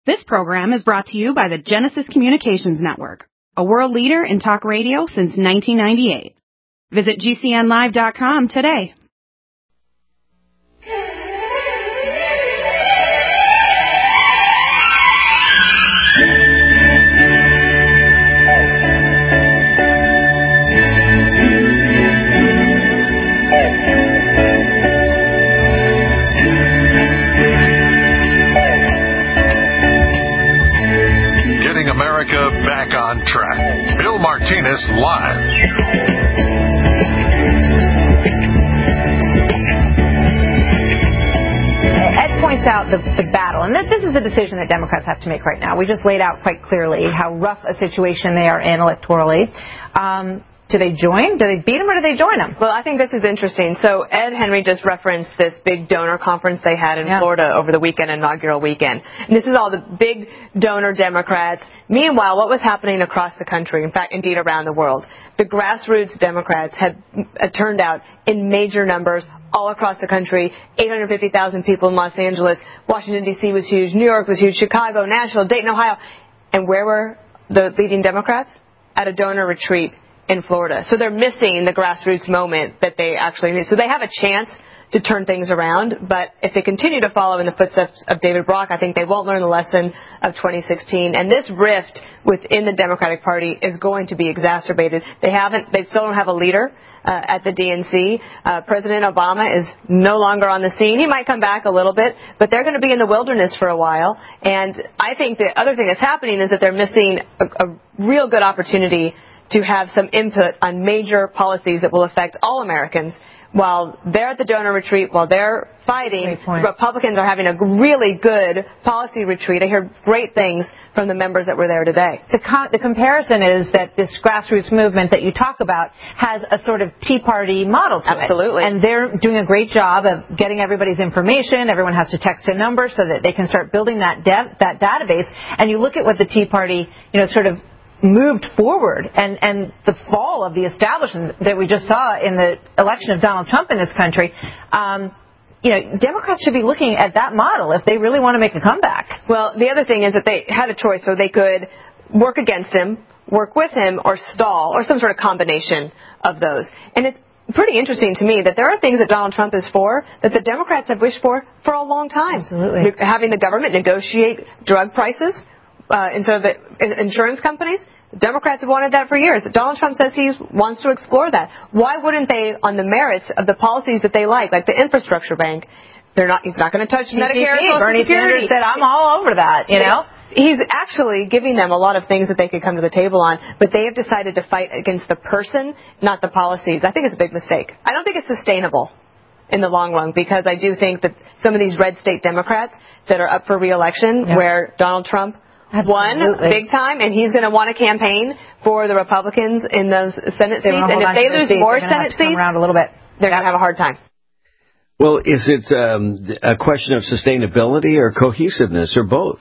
This program is brought to you by the Genesis Communications Network, a world leader in talk radio since 1998. Visit GCNlive.com today. America back on track. Bill Martinez live. Ed points out the battle, and this is a decision that Democrats have to make right now. We just laid out quite clearly how rough a situation they are in electorally. Do they join? Do they beat them or do they join them? Well, I think this is interesting. So Ed Henry just referenced this big donor conference they had in Florida over the weekend, inaugural weekend. And this is all the big donor Democrats. Meanwhile, what was happening across the country, in fact, indeed around the world? The grassroots Democrats had turned out in major numbers all across the country. 850,000 people in Los Angeles. Washington, D.C. was huge. New York was huge. Chicago, Nashville, Dayton, Ohio. And where were the leading Democrats? At a donor retreat in Florida. So they're missing the grassroots moment that they actually need. So they have a chance to turn things around, but if they continue to follow in the footsteps of David Brock, I think they won't learn the lesson of 2016. And this rift within the Democratic Party is going to be exacerbated. They still don't have a leader at the DNC. President Obama is no longer on the scene. He might come back a little bit, but they're going to be in the wilderness for a while. And I think the other thing that's happening is that they're missing a real good opportunity to have some input on major policies that will affect all Americans. While they're at the donor retreat, while they're fighting, Republicans are having a really good policy retreat. I hear great things from the members that were there today. The comparison is that this grassroots movement that you talk about has a sort of Tea Party model to it. Absolutely. And they're doing a great job of getting everybody's information. Everyone has to text a number so that they can start building that database. And you look at what the Tea Party, sort of moved forward, and the fall of the establishment that we just saw in the election of Donald Trump in this country, Democrats should be looking at that model if they really want to make a comeback. Well, the other thing is that they had a choice, so they could work against him, work with him, or stall, or some sort of combination of those. And it's pretty interesting to me that there are things that Donald Trump is for that the Democrats have wished for a long time. Absolutely. Having the government negotiate drug prices instead of the insurance companies. Democrats have wanted that for years. Donald Trump says he wants to explore that. Why wouldn't they, on the merits of the policies that they like the infrastructure bank? He's not going to touch Medicare. Bernie Sanders said, I'm all over that, He's actually giving them a lot of things that they could come to the table on, but they have decided to fight against the person, not the policies. I think it's a big mistake. I don't think it's sustainable in the long run, because I do think that some of these red state Democrats that are up for re-election, where Donald Trump won big time, and he's going to want to campaign for the Republicans in those Senate seats. And if they lose more Senate seats, around a little bit, they're going to have a hard time. Well, is it a question of sustainability or cohesiveness, or both?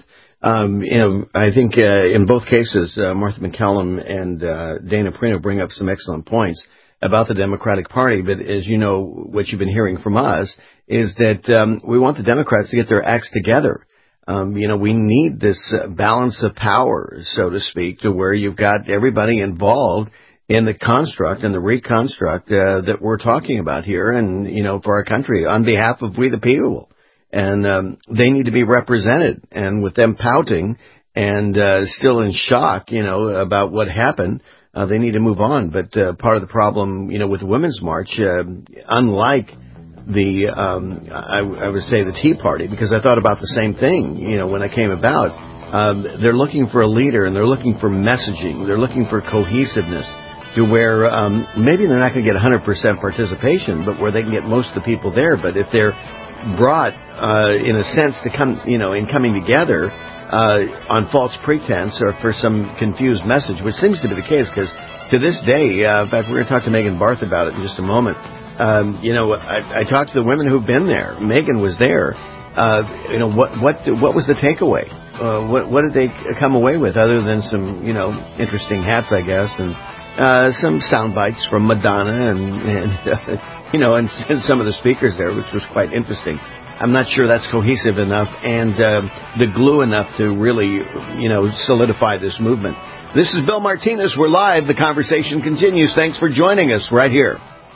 I think in both cases, Martha McCallum and Dana Perino bring up some excellent points about the Democratic Party. But as you know, what you've been hearing from us is that we want the Democrats to get their acts together. We need this balance of power, so to speak, to where you've got everybody involved in the construct and the reconstruct that we're talking about here, and, for our country on behalf of we the people. And they need to be represented. And with them pouting and still in shock, about what happened, they need to move on. But part of the problem, with the Women's March, unlike I would say the Tea Party, because I thought about the same thing, when I came about. They're looking for a leader, and they're looking for messaging. They're looking for cohesiveness to where maybe they're not going to get 100% participation, but where they can get most of the people there. But if they're brought, in a sense, to come, in coming together on false pretense or for some confused message, which seems to be the case, because to this day, in fact, we're going to talk to Megan Barth about it in just a moment. I talked to the women who've been there. Megan was there. What was the takeaway? What did they come away with other than some, interesting hats, I guess, and some sound bites from Madonna and some of the speakers there, which was quite interesting. I'm not sure that's cohesive enough and the glue enough to really, solidify this movement. This is Bill Martinez. We're live. The conversation continues. Thanks for joining us right here.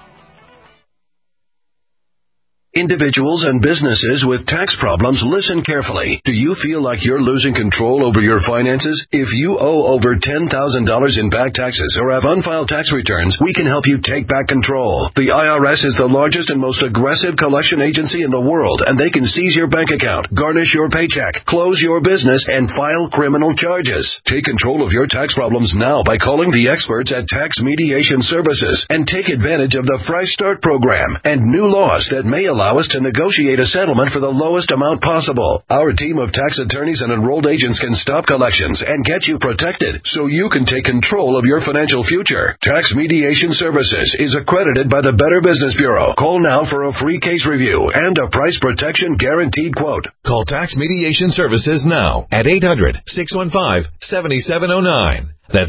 Individuals and businesses with tax problems, listen carefully. Do you feel like you're losing control over your finances? If you owe over $10,000 in back taxes or have unfiled tax returns, we can help you take back control. The IRS is the largest and most aggressive collection agency in the world, and they can seize your bank account, garnish your paycheck, close your business, and file criminal charges. Take control of your tax problems now by calling the experts at Tax Mediation Services and take advantage of the Fresh Start program and new laws that may allow us to negotiate a settlement for the lowest amount possible. Our team of tax attorneys and enrolled agents can stop collections and get you protected so you can take control of your financial future. Tax Mediation Services is accredited by the Better Business Bureau. Call now for a free case review and a price protection guaranteed quote. Call Tax Mediation Services now at 800-615-7709. That's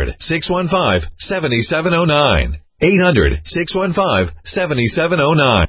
800-615-7709. 800-615-7709.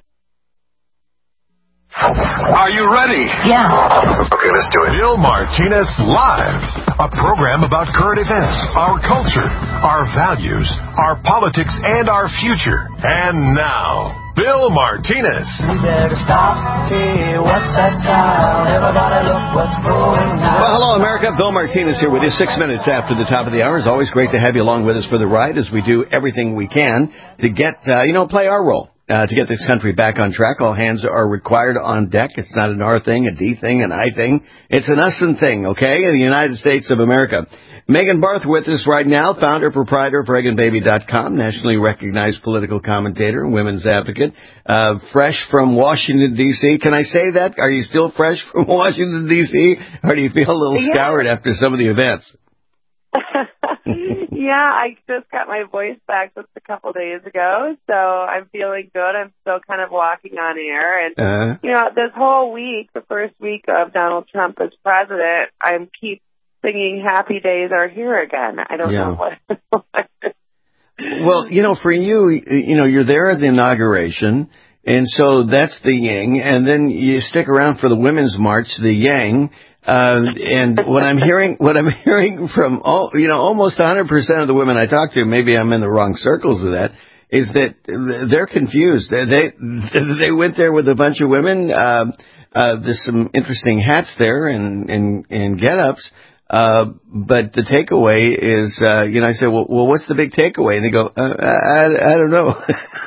Are you ready? Yeah. Okay, let's do it. Bill Martinez Live, a program about current events, our culture, our values, our politics, and our future. And now, Bill Martinez. You better stop. Hey, what's that sound? Everybody look what's going on. Well, hello, America. Bill Martinez here with you 6 minutes after the top of the hour. It's always great to have you along with us for the ride as we do everything we can to get, play our role. To get this country back on track. All hands are required on deck. It's not an R thing, a D thing, an I thing. It's an us thing, okay? In the United States of America. Megan Barth with us right now, founder, proprietor of ReaganBaby.com, nationally recognized political commentator and women's advocate, fresh from Washington, D.C. Can I say that? Are you still fresh from Washington, D.C., or do you feel a little scoured after some of the events? Yeah, I just got my voice back just a couple days ago, so I'm feeling good. I'm still kind of walking on air. And, this whole week, the first week of Donald Trump as president, I keep singing Happy Days Are Here Again. I don't know what. Well, for you, you're there at the inauguration, and so that's the yin, and then you stick around for the Women's March, the yang. And what I'm hearing from almost 100% of the women I talk to, maybe I'm in the wrong circles of that, is that they're confused. They went there with a bunch of women. There's some interesting hats there and get-ups. But the takeaway is, I say, well, what's the big takeaway? And they go, I don't know.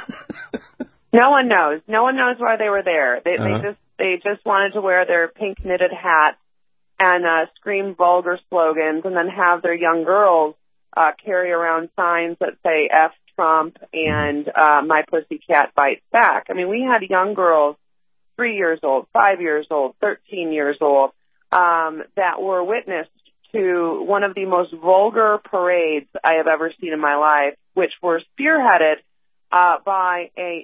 No one knows. No one knows why they were there. They just wanted to wear their pink knitted hats and scream vulgar slogans, and then have their young girls carry around signs that say F Trump and My Pussycat Bites Back. I mean, we had young girls, 3 years old, 5 years old, 13 years old, that were witness to one of the most vulgar parades I have ever seen in my life, which were spearheaded by a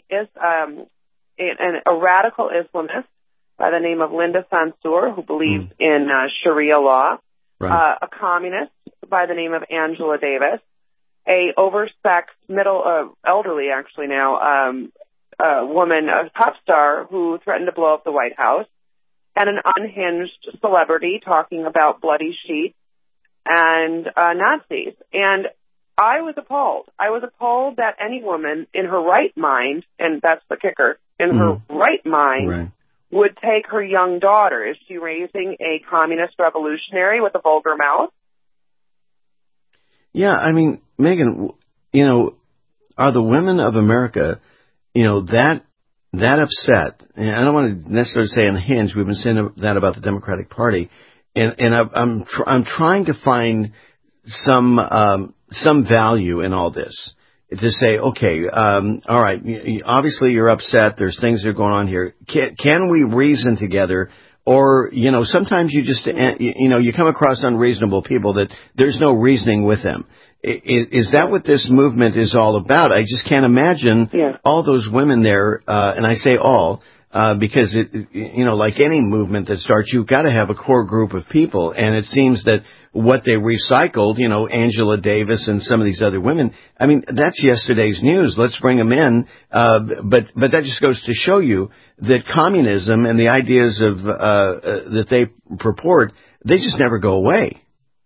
radical Islamist by the name of Linda Sansour, who believes in Sharia law, a communist by the name of Angela Davis, a oversexed, elderly actually now, woman, a pop star who threatened to blow up the White House, and an unhinged celebrity talking about bloody sheets and Nazis. And I was appalled. I was appalled that any woman in her right mind, and that's the kicker, in her right mind, would take her young daughter. Is she raising a communist revolutionary with a vulgar mouth? Yeah, I mean, Megan, are the women of America, that upset? And I don't want to necessarily say unhinged. We've been saying that about the Democratic Party, and I'm trying to find some value in all this. To say, okay, all right, obviously you're upset. There's things that are going on here. Can we reason together? Or, sometimes you just, you come across unreasonable people that there's no reasoning with them. Is that what this movement is all about? I just can't imagine all those women there, and I say all, because like any movement that starts, you've got to have a core group of people. And it seems that what they recycled, Angela Davis and some of these other women, I mean, that's yesterday's news. Let's bring them in. But that just goes to show you that communism and the ideas of that they purport, they just never go away.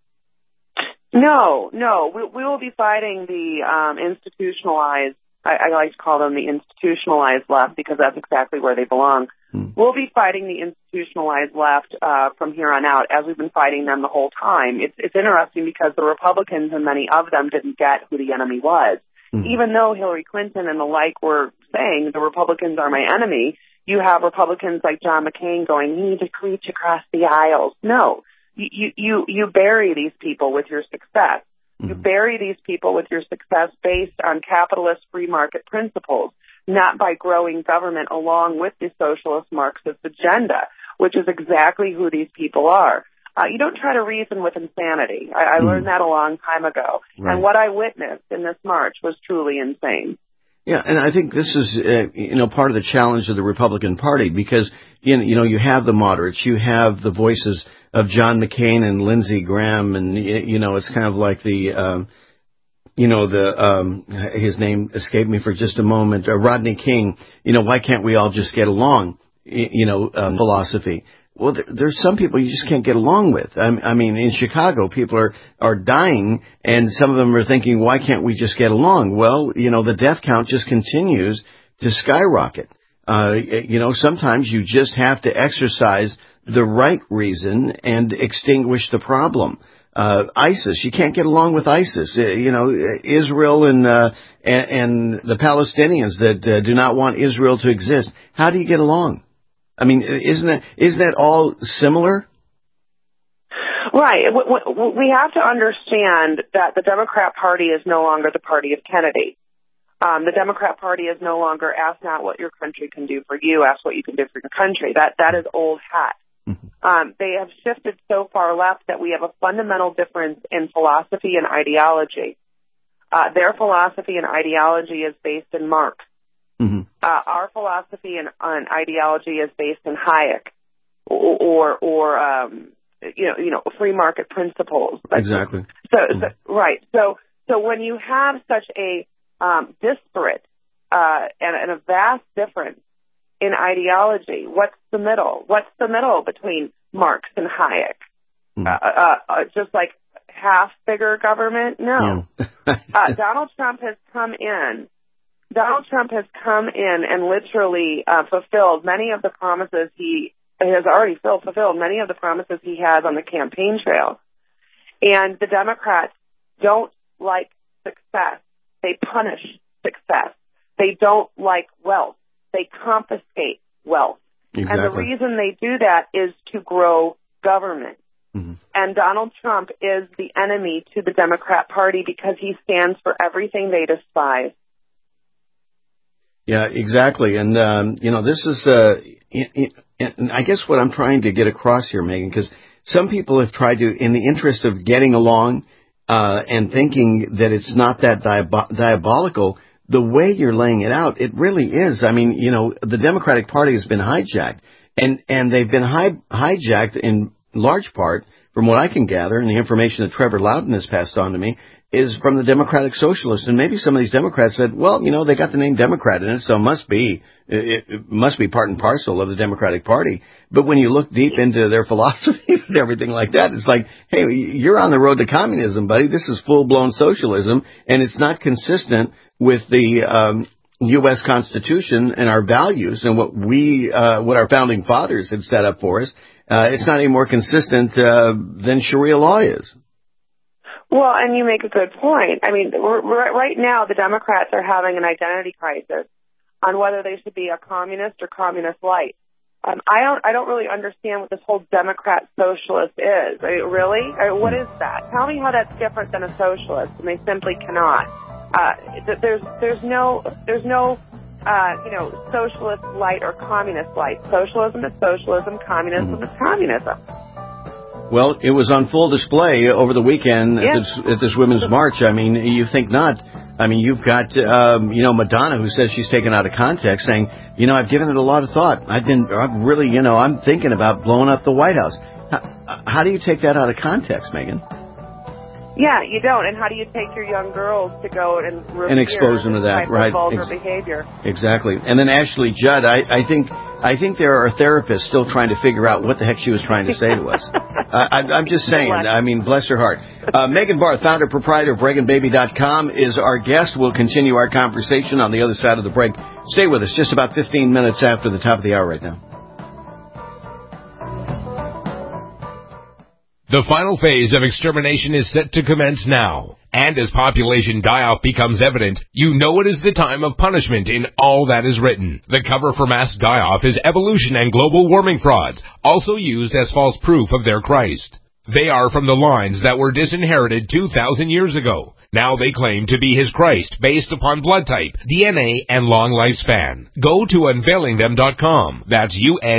No. We will be fighting the institutionalized, I like to call them the institutionalized left because that's exactly where they belong. We'll be fighting the institutionalized left from here on out, as we've been fighting them the whole time. It's interesting because the Republicans, and many of them, didn't get who the enemy was. Even though Hillary Clinton and the like were saying the Republicans are my enemy, you have Republicans like John McCain going, we need to reach across the aisles. No. You bury these people with your success. You bury these people with your success based on capitalist free market principles, not by growing government along with the socialist Marxist agenda, which is exactly who these people are. You don't try to reason with insanity. I learned that a long time ago. Right. And what I witnessed in this march was truly insane. Yeah, and I think this is, part of the challenge of the Republican Party because, you have the moderates, you have the voices of John McCain and Lindsey Graham, and, it's kind of like his name escaped me for just a moment, Rodney King, why can't we all just get along, philosophy. Well, there's some people you just can't get along with. I mean, in Chicago, people are dying, and some of them are thinking, why can't we just get along? Well, the death count just continues to skyrocket. Sometimes you just have to exercise the right reason and extinguish the problem. ISIS, you can't get along with ISIS. Israel and the Palestinians that do not want Israel to exist. How do you get along? I mean, isn't that all similar? Right. We have to understand that the Democrat Party is no longer the party of Kennedy. The Democrat Party is no longer ask not what your country can do for you, ask what you can do for your country. That is old hat. They have shifted so far left that we have a fundamental difference in philosophy and ideology. Their philosophy and ideology is based in Marx. Our philosophy and ideology is based in Hayek or free market principles. Exactly. Right. So when you have such a disparate and a vast difference in ideology, what's the middle? What's the middle between Marx and Hayek? Just like half bigger government? No. Donald Trump has come in. And literally fulfilled many of the promises he has already fulfilled many of the promises he has on the campaign trail. And the Democrats don't like success. They punish success. They don't like wealth. They confiscate wealth. Exactly. And the reason they do that is to grow government. And Donald Trump is the enemy to the Democrat Party because he stands for everything they despise. Yeah, exactly. And, this is and I guess what I'm trying to get across here, Megan, because some people have tried to, in the interest of getting along and thinking that it's not that diabolical, the way you're laying it out, it really is. I mean, the Democratic Party has been hijacked, and they've been hijacked in large part, from what I can gather, and the information that Trevor Loudon has passed on to me, is from the Democratic Socialists. And maybe some of these Democrats said, well, they got the name Democrat in it, so it must be part and parcel of the Democratic Party. But when you look deep into their philosophies and everything like that, it's like, hey, you're on the road to communism, buddy. This is full-blown socialism, and it's not consistent with the U.S. Constitution and our values and what our founding fathers had set up for us. It's not any more consistent than Sharia law is. Well, and you make a good point. I mean, right now the Democrats are having an identity crisis on whether they should be a communist or communist light. I don't really understand what this whole Democrat socialist is. Really? What is that? Tell me how that's different than a socialist, and they simply cannot. There's no socialist light or communist light. Socialism is socialism. Communism is communism. Well, it was on full display over the weekend at this Women's March. I mean, you think not. I mean, you've got, Madonna, who says she's taken out of context, saying, I've given it a lot of thought. I'm thinking about blowing up the White House. How do you take that out of context, Megan? Yeah, you don't. And how do you take your young girls to go and expose them to that, right? Vulgar behavior. Exactly. And then Ashley Judd, I think there are therapists still trying to figure out what the heck she was trying to say to us. I'm just saying. I mean, bless her heart. Megan Barth, founder, proprietor of BreganBaby.com, is our guest. We'll continue our conversation on the other side of the break. Stay with us. Just about 15 minutes after the top of the hour right now. The final phase of extermination is set to commence now. And as population die-off becomes evident, you know it is the time of punishment in all that is written. The cover for mass die-off is evolution and global warming frauds, also used as false proof of their Christ. They are from the lines that were disinherited 2,000 years ago. Now they claim to be his Christ based upon blood type, DNA, and long lifespan. Go to unveilingthem.com. That's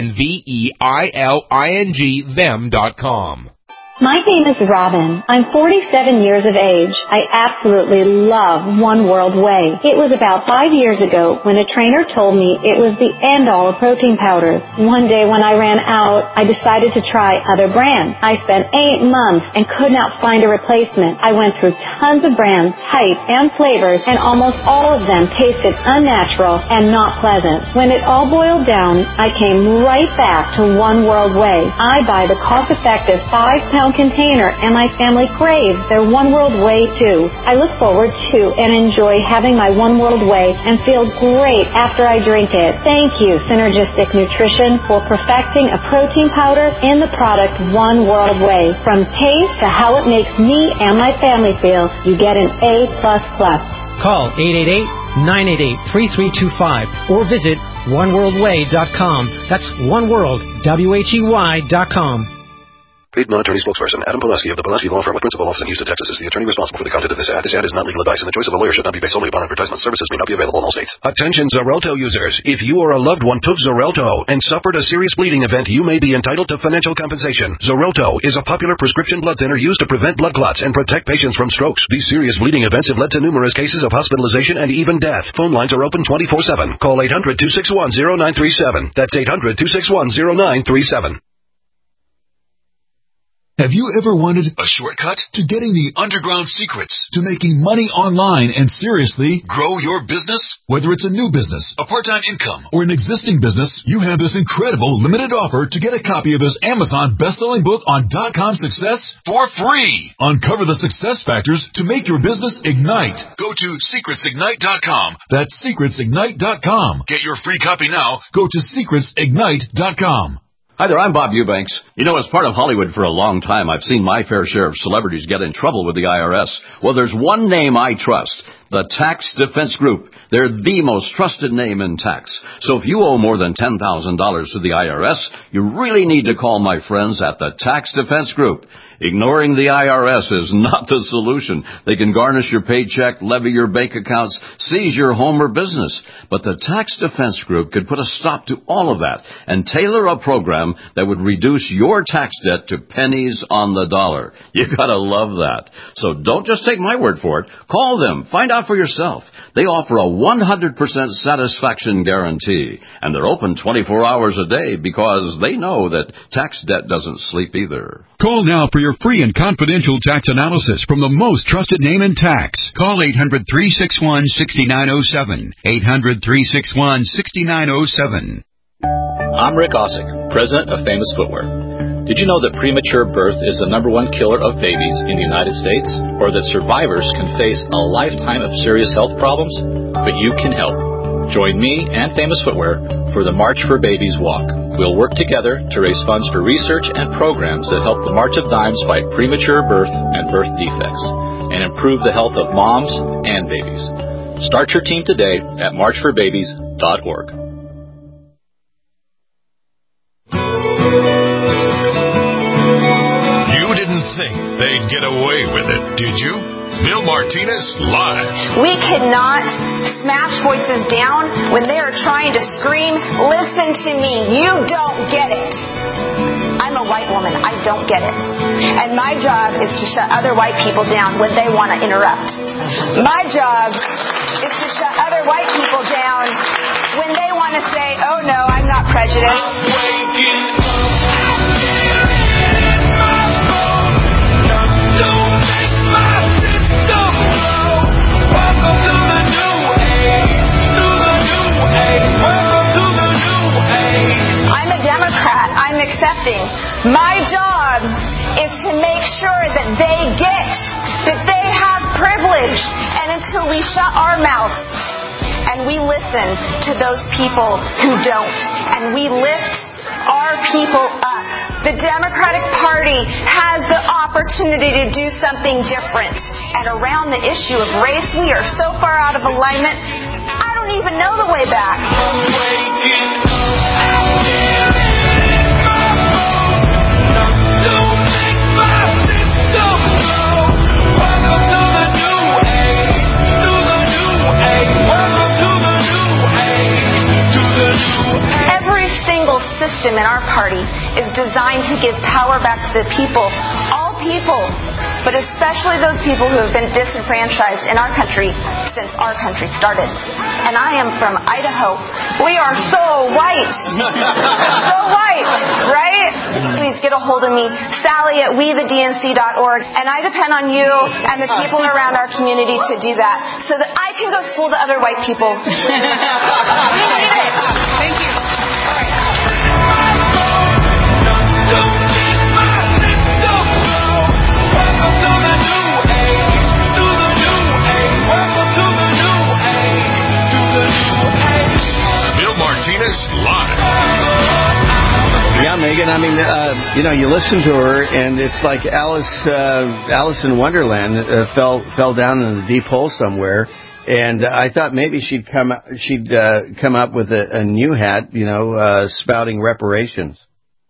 UNVEILING them.com. My name is Robin. I'm 47 years of age. I absolutely love One World Whey. It was about 5 years ago when a trainer told me it was the end-all of protein powders. One day when I ran out, I decided to try other brands. I spent 8 months and could not find a replacement. I went through tons of brands, types, and flavors, and almost all of them tasted unnatural and not pleasant. When it all boiled down, I came right back to One World Whey. I buy the cost-effective 5-pound container, and my family craves their One World Whey too. I look forward to and enjoy having my One World Whey and feel great after I drink it. Thank you, Synergistic Nutrition, for perfecting a protein powder in the product One World Whey. From taste to how it makes me and my family feel, you get an A++. Call 888-988-3325 or visit oneworldwhey.com. That's oneworld.com. Paid non-attorney spokesperson Adam Pulaski of the Pulaski Law Firm with principal office in Houston, Texas is the attorney responsible for the content of this ad. This ad is not legal advice, and the choice of a lawyer should not be based solely upon advertisement. Services may not be available in all states. Attention Xarelto users. If you or a loved one took Xarelto and suffered a serious bleeding event, you may be entitled to financial compensation. Xarelto is a popular prescription blood thinner used to prevent blood clots and protect patients from strokes. These serious bleeding events have led to numerous cases of hospitalization and even death. Phone lines are open 24/7. Call 800-261-0937. That's 800-261-0937. Have you ever wanted a shortcut to getting the underground secrets to making money online and seriously grow your business? Whether it's a new business, a part-time income, or an existing business, you have this incredible limited offer to get a copy of this Amazon best-selling book on .com success for free. Uncover the success factors to make your business ignite. Go to secretsignite.com. That's secretsignite.com. Get your free copy now. Go to secretsignite.com. Hi there, I'm Bob Eubanks. You know, as part of Hollywood for a long time, I've seen my fair share of celebrities get in trouble with the IRS. Well, there's one name I trust, the Tax Defense Group. They're the most trusted name in tax. So if you owe more than $10,000 to the IRS, you really need to call my friends at the Tax Defense Group. Ignoring the IRS is not the solution. They can garnish your paycheck, levy your bank accounts, seize your home or business. But the Tax Defense Group could put a stop to all of that and tailor a program that would reduce your tax debt to pennies on the dollar. You gotta love that. So don't just take my word for it. Call them. Find out for yourself. They offer a 100% satisfaction guarantee. And they're open 24 hours a day because they know that tax debt doesn't sleep either. Call now for your free and confidential tax analysis from the most trusted name in tax. Call 800-361-6907. 800-361-6907. I'm Rick Ossick, president of Famous Footwear. Did you know that premature birth is the #1 killer of babies in the United States? Or that survivors can face a lifetime of serious health problems? But you can help. Join me and Famous Footwear for the March for Babies Walk. We'll work together to raise funds for research and programs that help the March of Dimes fight premature birth and birth defects and improve the health of moms and babies. Start your team today at marchforbabies.org. You didn't think they'd get away with it, did you? Bill Martinez Live. We cannot smash voices down when they are trying to scream, "Listen to me, you don't get it." I'm a white woman. I don't get it. And my job is to shut other white people down when they want to interrupt. My job is to shut other white people down when they want to say, oh no, I'm not prejudiced. I'm a Democrat. I'm accepting. My job is to make sure that they get that they have privilege. And until we shut our mouths and we listen to those people who don't, and we lift our people up, the Democratic Party has the opportunity to do something different. And around the issue of race, we are so far out of alignment, I don't even know the way back. Every single system in our party is designed to give power back to the people, all people, but especially those people who have been disenfranchised in our country since our country started. And I am from Idaho. We are so white. So white, right? Please get a hold of me, Sally at wethednc.org. And I depend on you and the people around our community to do that so that I can go school the other white people. We need it. Thank you. Live. Yeah, Megan, I mean, you listen to her, and it's like Alice in Wonderland fell down in a deep hole somewhere, and I thought maybe she'd come up with a new hat, spouting reparations.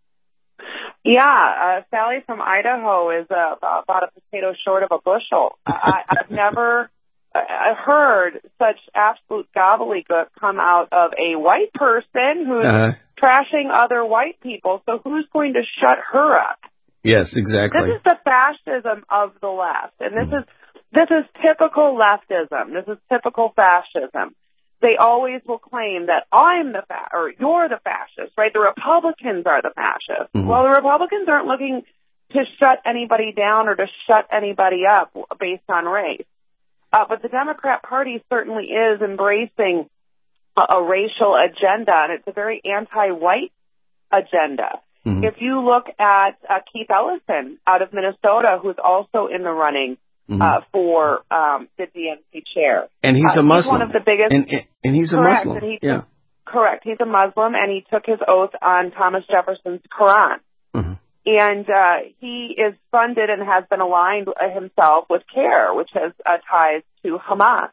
Yeah, Sally from Idaho is about a potato short of a bushel. I've never heard such absolute gobbledygook come out of a white person who's trashing other white people. So who's going to shut her up? Yes, exactly. This is the fascism of the left, and this is typical leftism. This is typical fascism. They always will claim that I'm the or you're the fascist, right? The Republicans are the fascists. Mm-hmm. Well, the Republicans aren't looking to shut anybody down or to shut anybody up based on race. But the Democrat Party certainly is embracing a racial agenda, and it's a very anti-white agenda. Mm-hmm. If you look at Keith Ellison out of Minnesota, who's also in the running for the DNC chair. And he's a Muslim. He's one of the biggest. And he's a correct, Muslim. And yeah. Correct. He's a Muslim, and he took his oath on Thomas Jefferson's Quran. Mm-hmm. And he is funded and has been aligned himself with CARE, which has ties to Hamas,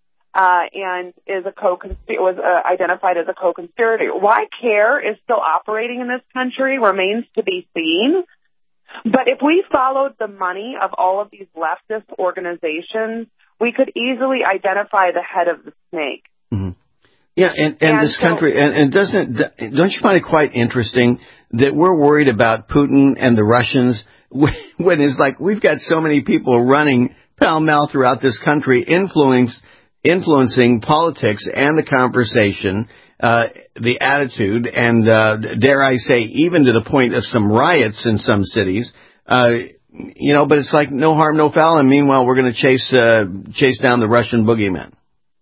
and is was identified as a co-conspirator. Why CARE is still operating in this country remains to be seen. But if we followed the money of all of these leftist organizations, we could easily identify the head of the snake. Mm-hmm. Yeah, and this country, and don't you find it quite interesting that we're worried about Putin and the Russians when it's like we've got so many people running pell-mell throughout this country, influencing politics and the conversation, the attitude, and dare I say, even to the point of some riots in some cities. But it's like no harm, no foul, and meanwhile we're going to chase down the Russian boogeyman.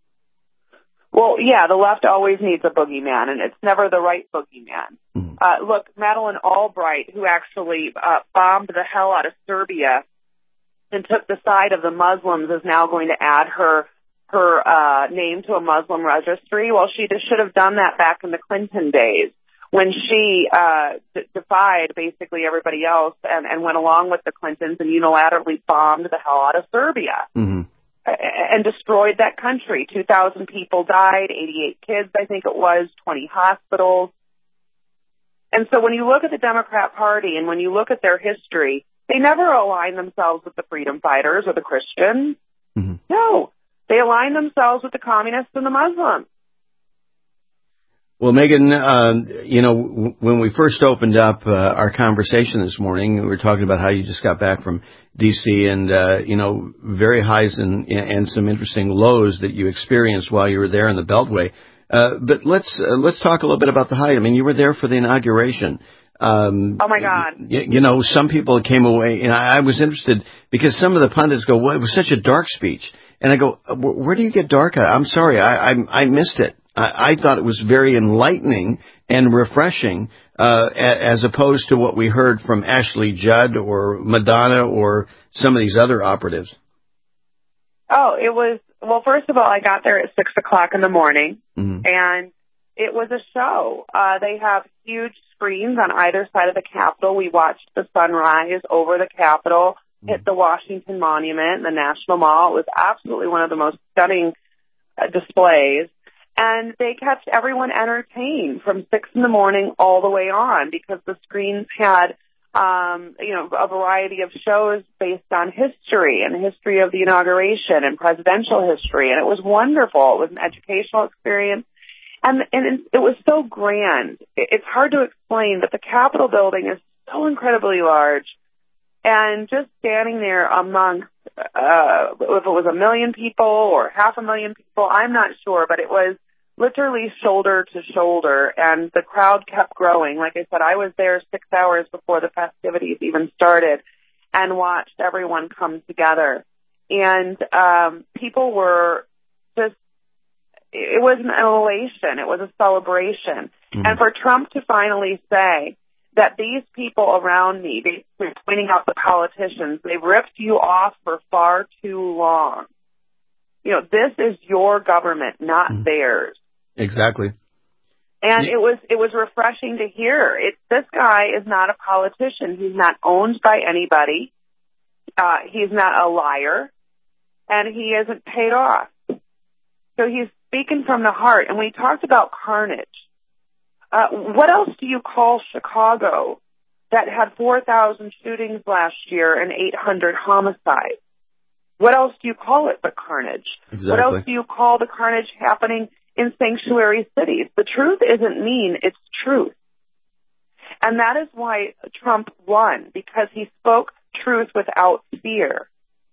Well, yeah, the left always needs a boogeyman, and it's never the right boogeyman. Mm-hmm. Look, Madeleine Albright, who actually bombed the hell out of Serbia and took the side of the Muslims, is now going to add her name to a Muslim registry. Well, she should have done that back in the Clinton days when she defied basically everybody else and went along with the Clintons and unilaterally bombed the hell out of Serbia. Mm-hmm. And destroyed that country. 2,000 people died, 88 kids, I think it was, 20 hospitals. And so when you look at the Democrat Party and when you look at their history, they never align themselves with the freedom fighters or the Christians. Mm-hmm. No, they align themselves with the communists and the Muslims. Well, Megan, when we first opened up our conversation this morning, we were talking about how you just got back from D.C. and, very highs and some interesting lows that you experienced while you were there in the Beltway. But let's talk a little bit about the high. I mean, you were there for the inauguration. Oh, my God. Some people came away, and I was interested because some of the pundits go, well, it was such a dark speech. And I go, where do you get dark at? I'm sorry, I missed it. I thought it was very enlightening and refreshing, as opposed to what we heard from Ashley Judd or Madonna or some of these other operatives. Oh, it was, well, first of all, I got there at 6 o'clock in the morning, and it was a show. They have huge screens on either side of the Capitol. We watched the sunrise over the Capitol, hit the Washington Monument, the National Mall. It was absolutely one of the most stunning displays. And they kept everyone entertained from 6 in the morning all the way on because the screens had, a variety of shows based on history and the history of the inauguration and presidential history. And it was wonderful. It was an educational experience. And it was so grand. It's hard to explain, but the Capitol building is so incredibly large. And just standing there amongst, if it was 1 million people or 500,000 people, I'm not sure, but it was literally shoulder to shoulder, and the crowd kept growing. Like I said, I was there 6 hours before the festivities even started and watched everyone come together. And people were just, it was an elation. It was a celebration. And for Trump to finally say that these people around me, they're pointing out the politicians, they've ripped you off for far too long. This is your government, not theirs. Exactly. And it was refreshing to hear. This guy is not a politician. He's not owned by anybody. He's not a liar. And he isn't paid off. So he's speaking from the heart. And we talked about carnage. What else do you call Chicago that had 4,000 shootings last year and 800 homicides? What else do you call it but carnage? Exactly. What else do you call the carnage happening in sanctuary cities? The truth isn't mean, it's truth. And that is why Trump won, because he spoke truth without fear.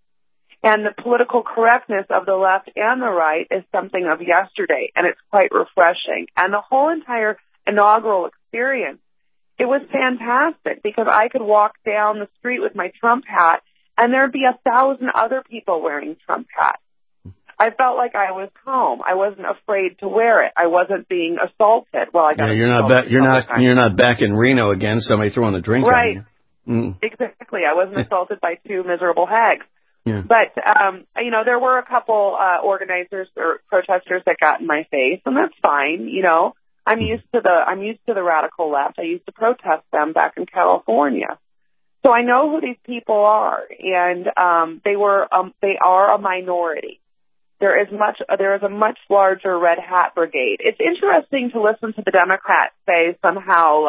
And the political correctness of the left and the right is something of yesterday, and it's quite refreshing. And the whole entire inaugural experience, it was fantastic because I could walk down the street with my Trump hat and there'd be 1,000 other people wearing Trump hats. I felt like I was home. I wasn't afraid to wear it. I wasn't being assaulted. Well, I got you're not back in Reno again. Somebody throwing a drink at you. Right. Exactly. I wasn't assaulted by two miserable hags. Yeah. But there were a couple organizers or protesters that got in my face, and that's fine. I'm used to the radical left. I used to protest them back in California. So I know who these people are, and they are a minority. There is a much larger red hat brigade. It's interesting to listen to the Democrats say somehow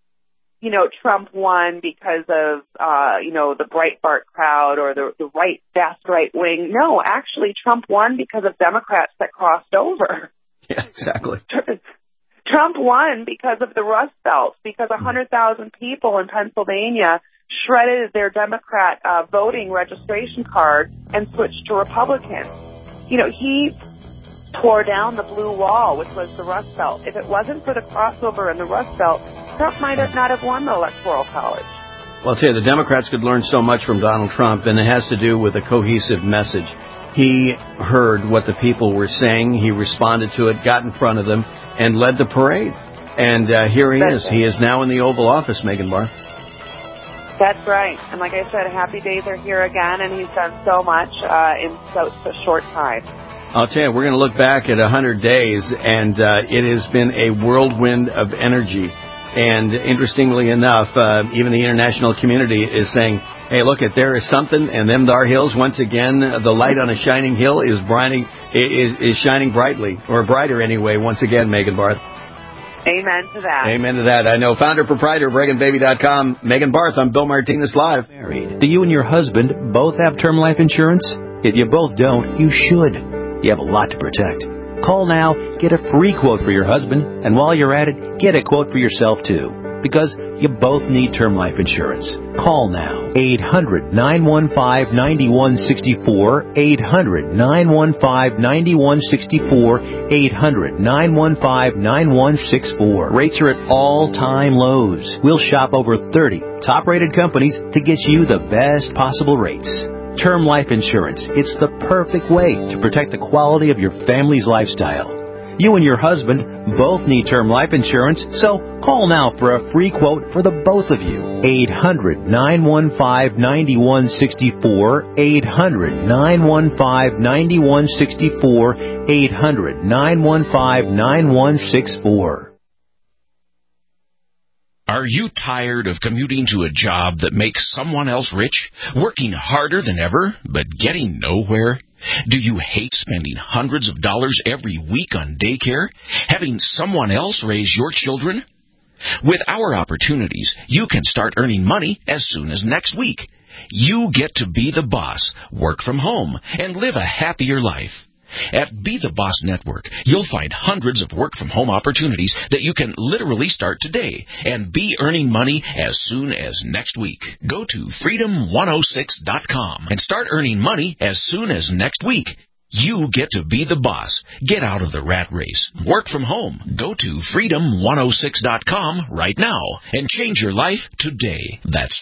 Trump won because of the Breitbart crowd or the vast right wing. No, actually Trump won because of Democrats that crossed over. Yeah, exactly. Trump won because of the Rust Belt, because 100,000 people in Pennsylvania shredded their Democrat voting registration card and switched to Republican. He tore down the blue wall, which was the Rust Belt. If it wasn't for the crossover in the Rust Belt, Trump might not have won the Electoral College. Well, I'll tell you, the Democrats could learn so much from Donald Trump, and it has to do with a cohesive message. He heard what the people were saying. He responded to it, got in front of them, and led the parade. And here he is. He is now in the Oval Office, Megan Barth. That's right. And like I said, happy days are here again, and he's done so much in such a short time. I'll tell you, we're going to look back at 100 days, and it has been a whirlwind of energy. And interestingly enough, even the international community is saying, hey, look, there is something, and them thar hills, once again, the light on a shining hill is shining brightly, or brighter anyway, once again, Megan Barth. Amen to that. Amen to that. I know founder, proprietor of ReaganBaby.com, Megan Barth. I'm Bill Martinez Live. Do you and your husband both have term life insurance? If you both don't, you should. You have a lot to protect. Call now, get a free quote for your husband, and while you're at it, get a quote for yourself too. Because you both need term life insurance. Call now. 800-915-9164. 800-915-9164. 800-915-9164. Rates are at all-time lows. We'll shop over 30 top-rated companies to get you the best possible rates. Term life insurance. It's the perfect way to protect the quality of your family's lifestyle. You and your husband both need term life insurance, so call now for a free quote for the both of you. 800-915-9164. 800-915-9164. 800-915-9164. Are you tired of commuting to a job that makes someone else rich, working harder than ever, but getting nowhere? Do you hate spending hundreds of dollars every week on daycare, having someone else raise your children? With our opportunities, you can start earning money as soon as next week. You get to be the boss, work from home, and live a happier life. At Be the Boss Network, you'll find hundreds of work-from-home opportunities that you can literally start today and be earning money as soon as next week. Go to freedom106.com and start earning money as soon as next week. You get to be the boss. Get out of the rat race. Work from home. Go to freedom106.com right now and change your life today. That's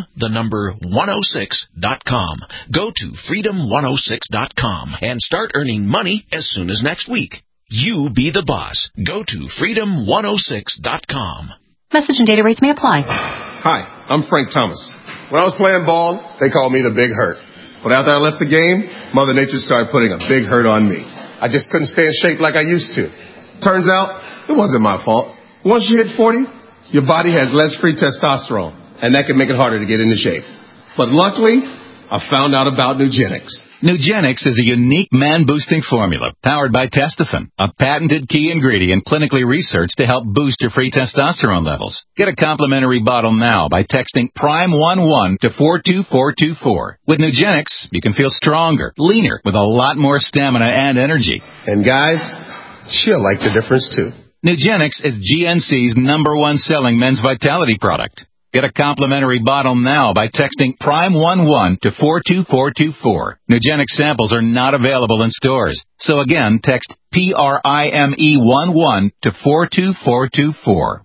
freedom106.com. Go to freedom106.com and start earning money as soon as next week. You be the boss. Go to freedom106.com. Message and data rates may apply. Hi, I'm Frank Thomas. When I was playing ball, they called me the Big Hurt. But after I left the game, Mother Nature started putting a big hurt on me. I just couldn't stay in shape like I used to. Turns out, it wasn't my fault. Once you hit 40, your body has less free testosterone, and that can make it harder to get into shape. But luckily, I found out about Nugenix. Nugenix is a unique man-boosting formula powered by Testofen, a patented key ingredient clinically researched to help boost your free testosterone levels. Get a complimentary bottle now by texting PRIME11 to 42424. With Nugenix, you can feel stronger, leaner, with a lot more stamina and energy. And guys, she'll like the difference too. Nugenix is GNC's #1 selling men's vitality product. Get a complimentary bottle now by texting PRIME11 to 42424. Nugenix samples are not available in stores. So again, text PRIME11 to 42424.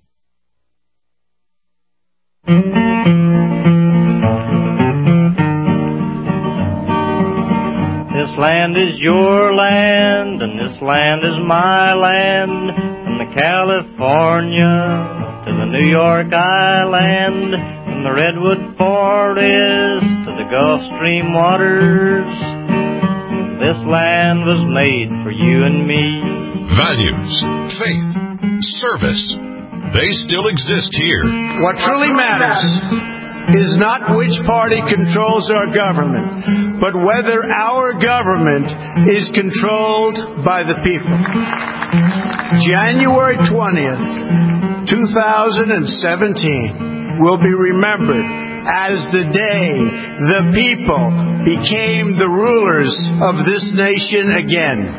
This land is your land, and this land is my land, from the California to the New York Island, from the Redwood Forest to the Gulf Stream waters. This land was made for you and me. Values, faith, service, they still exist here. What truly matters is not which party controls our government, but whether our government is controlled by the people. January 20th, 2017 will be remembered as the day the people became the rulers of this nation again.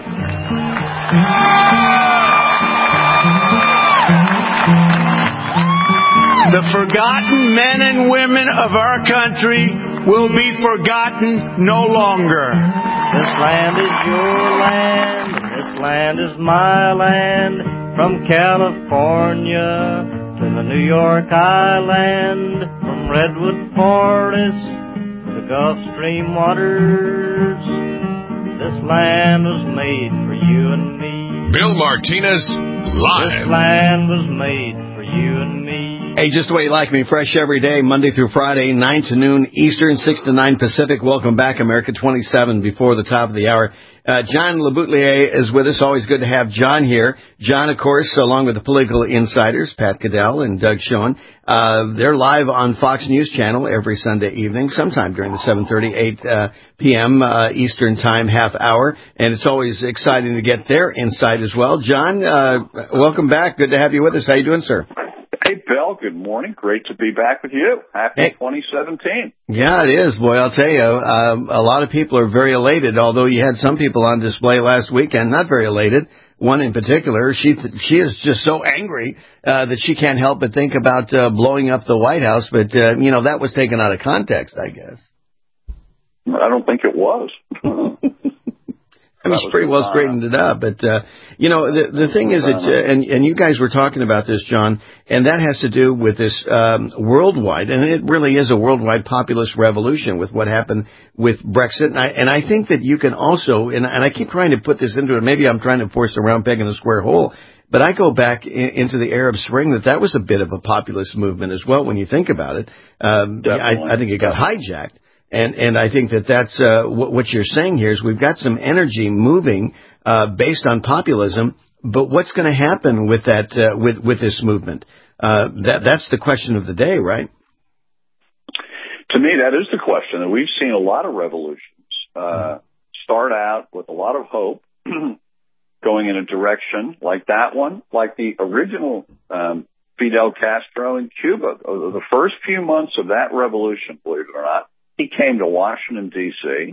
The forgotten men and women of our country will be forgotten no longer. This land is your land, and this land is my land, from California to the New York Island, from Redwood Forest to the Gulf Stream waters. This land was made for you and me. Bill Martinez, live. This land was made for you and me. Hey, just the way you like me, fresh every day, Monday through Friday, 9 to noon Eastern, 6 to 9 Pacific. Welcome back, America 27, before the top of the hour. John LeBoutelier is with us. Always good to have John here. John, of course, along with the political insiders, Pat Goodell and Doug Schoen. They're live on Fox News Channel every Sunday evening, sometime during the 7:30, 8 p.m. Eastern Time half hour. And it's always exciting to get their insight as well. John, welcome back. Good to have you with us. How you doing, sir? Hey, Bill, good morning. Great to be back with you. Happy 2017. Yeah, it is. Boy, I'll tell you, a lot of people are very elated, although you had some people on display last weekend not very elated one in particular. She is just so angry that she can't help but think about blowing up the White House. But, that was taken out of context, I guess. I don't think it was. I mean, she pretty well straightened it up. But, the thing is that, and you guys were talking about this, John, and that has to do with this worldwide, and it really is a worldwide populist revolution with what happened with Brexit. And I think that you can also, and I keep trying to put this into it, maybe I'm trying to force a round peg in a square hole, but I go back into the Arab Spring, that was a bit of a populist movement as well when you think about it. I think it got hijacked. And I think that's what you're saying here is we've got some energy moving based on populism, but what's going to happen with that with this movement? That's the question of the day, right? To me, that is the question. And we've seen a lot of revolutions start out with a lot of hope, going in a direction like that one, like the original Fidel Castro in Cuba. The first few months of that revolution, believe it or not, he came to Washington, D.C.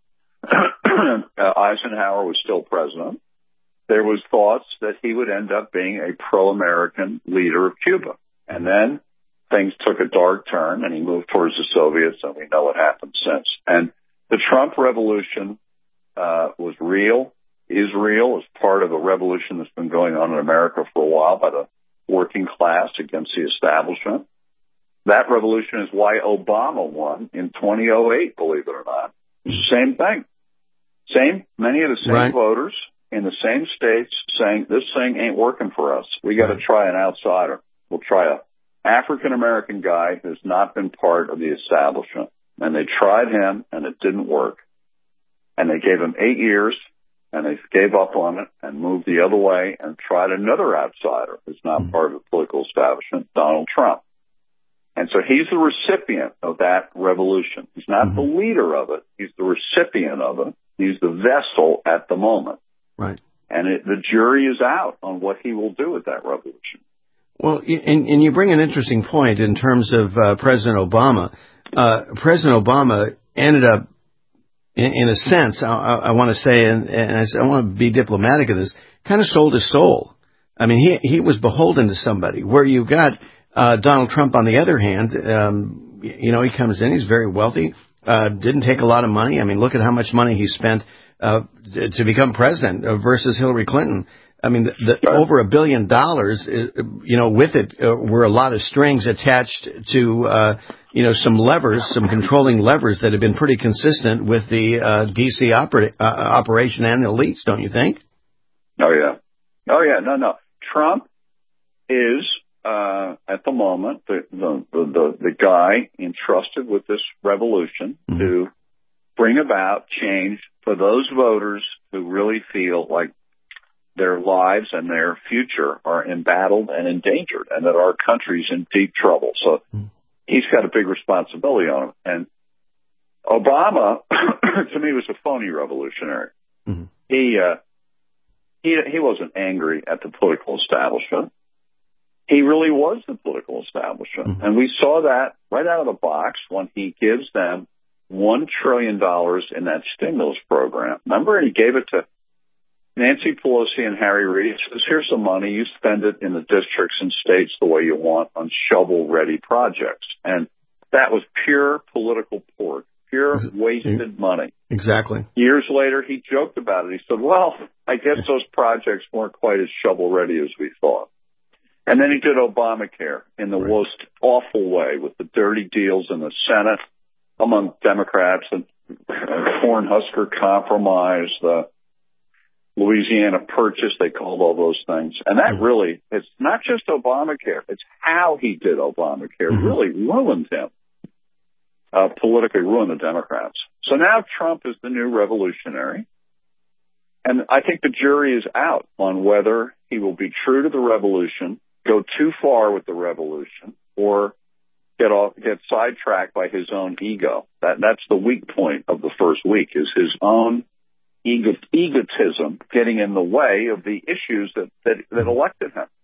Eisenhower was still president. There was thoughts that he would end up being a pro-American leader of Cuba. And then things took a dark turn, and he moved towards the Soviets, and we know what happened since. And the Trump revolution was real, is real, as part of a revolution that's been going on in America for a while by the working class against the establishment. That revolution is why Obama won in 2008, believe it or not. Same thing. Many of the same voters in the same states saying, this thing ain't working for us. We got to try an outsider. We'll try a African-American guy who's not been part of the establishment. And they tried him, and it didn't work. And they gave him 8 years, and they gave up on it and moved the other way and tried another outsider who's not part of the political establishment, Donald Trump. And so he's the recipient of that revolution. He's not the leader of it. He's the recipient of it. He's the vessel at the moment. Right. And the jury is out on what he will do with that revolution. Well, and you bring an interesting point in terms of President Obama. President Obama ended up, in a sense, I want to say, and I want to be diplomatic in this, kind of sold his soul. I mean, he was beholden to somebody. Where you got Donald Trump, on the other hand, he comes in, he's very wealthy, didn't take a lot of money. I mean, look at how much money he spent to become president versus Hillary Clinton. I mean, over $1 billion, with it were a lot of strings attached to, some levers, some controlling levers that have been pretty consistent with the D.C. operation and the elites, don't you think? Oh, yeah. No. Trump is, at the moment, the guy entrusted with this revolution to bring about change for those voters who really feel like their lives and their future are embattled and endangered, and that our country's in deep trouble. So he's got a big responsibility on him. And Obama, to me, was a phony revolutionary. He wasn't angry at the political establishment. He really was the political establishment. And we saw that right out of the box when he gives them $1 trillion in that stimulus program. Remember, he gave it to Nancy Pelosi and Harry Reid. He says, here's some money. You spend it in the districts and states the way you want on shovel-ready projects. And that was pure political pork, pure wasted money. Exactly. Years later, he joked about it. He said, well, I guess those projects weren't quite as shovel-ready as we thought. And then he did Obamacare in the most awful way with the dirty deals in the Senate among Democrats, and Cornhusker Compromise, the Louisiana Purchase, they called all those things. And that really, it's not just Obamacare, it's how he did Obamacare really ruined him, politically ruined the Democrats. So now Trump is the new revolutionary. And I think the jury is out on whether he will be true to the revolution, go too far with the revolution, or get sidetracked by his own ego. That's the weak point of the first week, is his own egotism getting in the way of the issues that elected him.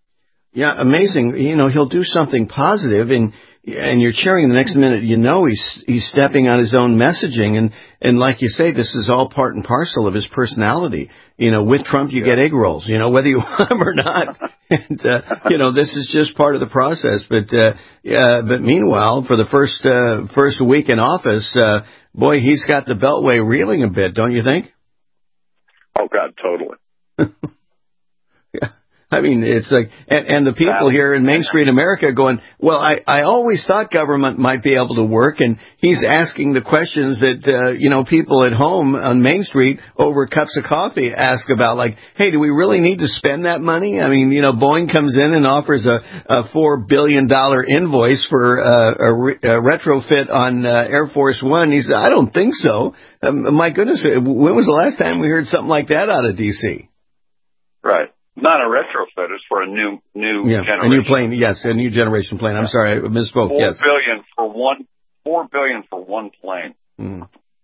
Yeah, amazing. He'll do something positive, and you're cheering. The next minute, he's stepping on his own messaging, and like you say, this is all part and parcel of his personality. With Trump, you get egg rolls, whether you want them or not. And this is just part of the process. But meanwhile, for the first week in office, boy, he's got the Beltway reeling a bit, don't you think? Oh God, totally. Yeah. I mean, it's like, and the people here in Main Street America going, well, I always thought government might be able to work, and he's asking the questions that, people at home on Main Street over cups of coffee ask about, like, hey, do we really need to spend that money? I mean, Boeing comes in and offers a $4 billion invoice for a retrofit on Air Force One. He said, I don't think so. My goodness, when was the last time we heard something like that out of D.C.? Right. Not a retrofit. It's for a new generation. A new plane. Yes, a new generation plane. I'm sorry, I misspoke. $4 billion for one plane. Mm.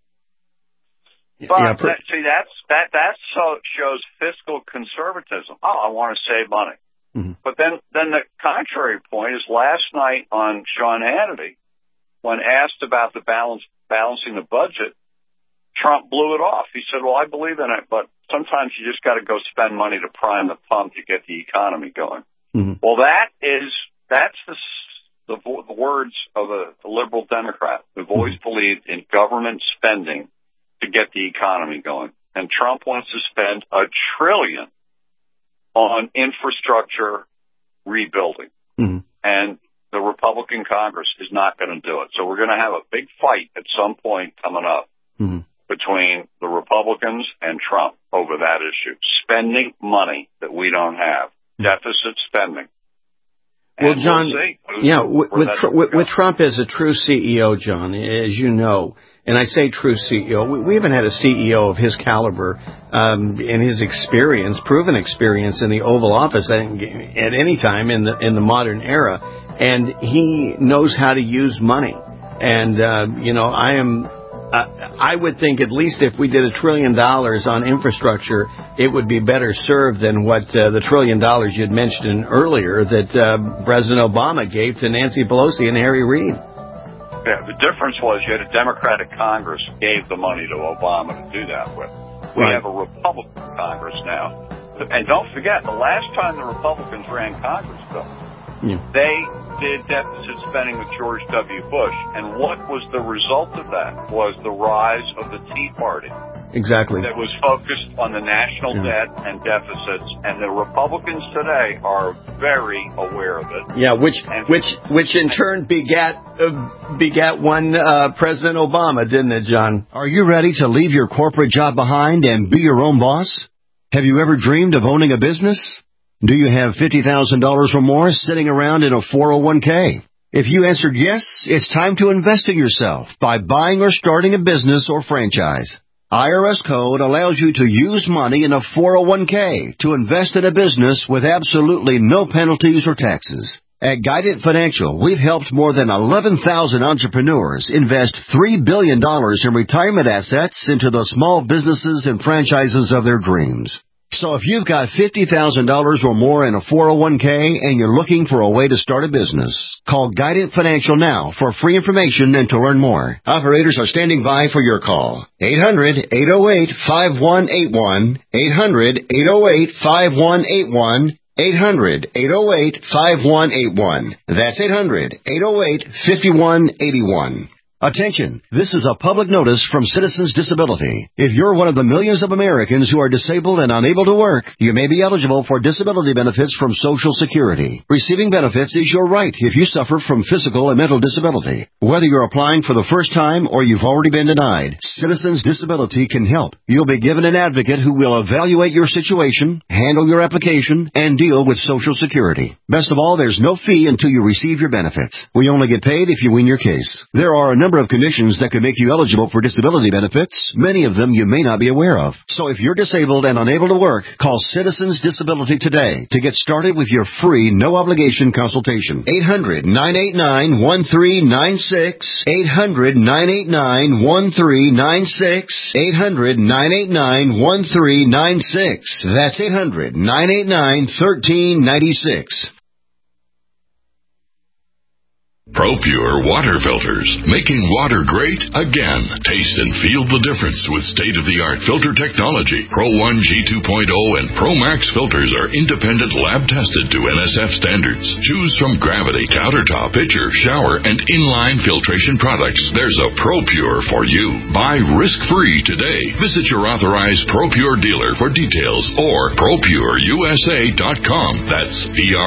But that shows fiscal conservatism. Oh, I want to save money. Mm-hmm. But then the contrary point is last night on Sean Hannity, when asked about the balancing the budget, Trump blew it off. He said, well, I believe in it, but sometimes you just got to go spend money to prime the pump to get the economy going. Mm-hmm. Well, that's the words of a liberal Democrat who've always believed in government spending to get the economy going. And Trump wants to spend $1 trillion on infrastructure rebuilding. Mm-hmm. And the Republican Congress is not going to do it. So we're going to have a big fight at some point coming up. Mm-hmm. Between the Republicans and Trump over that issue. Spending money that we don't have. Deficit spending. Well, John, with Trump as a true CEO, John, as you know, and I say true CEO, we haven't had a CEO of his caliber and his experience, proven experience in the Oval Office at any time in the modern era. And he knows how to use money. And, I would think at least if we did $1 trillion on infrastructure, it would be better served than what the $1 trillion you'd mentioned earlier that President Obama gave to Nancy Pelosi and Harry Reid. Yeah, the difference was you had a Democratic Congress gave the money to Obama to do that with. We have a Republican Congress now. And don't forget, the last time the Republicans ran Congress, Bill, they did deficit spending with George W. Bush. And what was the result of that? Was the rise of the Tea Party. Exactly. That was focused on the national debt and deficits. And the Republicans today are very aware of it. Yeah, which in turn begat one President Obama, didn't it, John? Are you ready to leave your corporate job behind and be your own boss? Have you ever dreamed of owning a business? Do you have $50,000 or more sitting around in a 401k? If you answered yes, it's time to invest in yourself by buying or starting a business or franchise. IRS code allows you to use money in a 401k to invest in a business with absolutely no penalties or taxes. At Guidant Financial, we've helped more than 11,000 entrepreneurs invest $3 billion in retirement assets into the small businesses and franchises of their dreams. So if you've got $50,000 or more in a 401k and you're looking for a way to start a business, call Guidant Financial now for free information and to learn more. Operators are standing by for your call. 800-808-5181. 800-808-5181. 800-808-5181. That's 800-808-5181. Attention, this is a public notice from Citizens Disability. If you're one of the millions of Americans who are disabled and unable to work, you may be eligible for disability benefits from Social Security. Receiving benefits is your right if you suffer from physical and mental disability. Whether you're applying for the first time or you've already been denied, Citizens Disability can help. You'll be given an advocate who will evaluate your situation, handle your application, and deal with Social Security. Best of all, there's no fee until you receive your benefits. We only get paid if you win your case. There are a number of conditions that could make you eligible for disability benefits, many of them you may not be aware of. So if you're disabled and unable to work, call Citizens Disability today to get started with your free, no-obligation consultation. 800-989-1396. 800-989-1396. 800-989-1396. That's 800-989-1396. ProPure water filters, making water great again. Taste and feel the difference with state-of-the-art filter technology. Pro 1 G2.0 and Pro Max filters are independent lab-tested to NSF standards. Choose from Gravity, Countertop, Pitcher, Shower, and Inline filtration products. There's a ProPure for you. Buy risk-free today. Visit your authorized ProPure dealer for details or ProPureUSA.com. That's